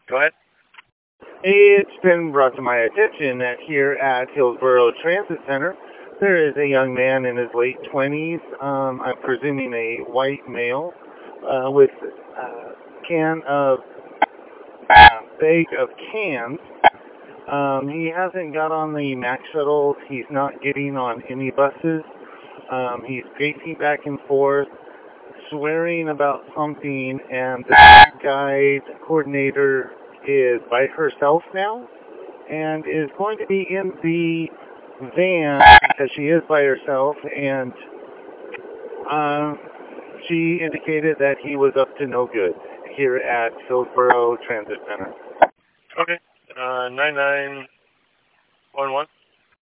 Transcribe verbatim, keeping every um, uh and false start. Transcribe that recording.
Go ahead. It's been brought to my attention that here at Hillsborough Transit Center, there is a young man in his late twenties, um, I'm presuming a white male, uh, with a can of, uh, bag of cans. Um, he hasn't got on the MAX shuttles. He's not getting on any buses. Um, he's pacing back and forth, swearing about something, and the guide coordinator is by herself now and is going to be in the van because she is by herself, and um, she indicated that he was up to no good here at Hillsborough Transit Center. Okay. Uh, nine nine one one.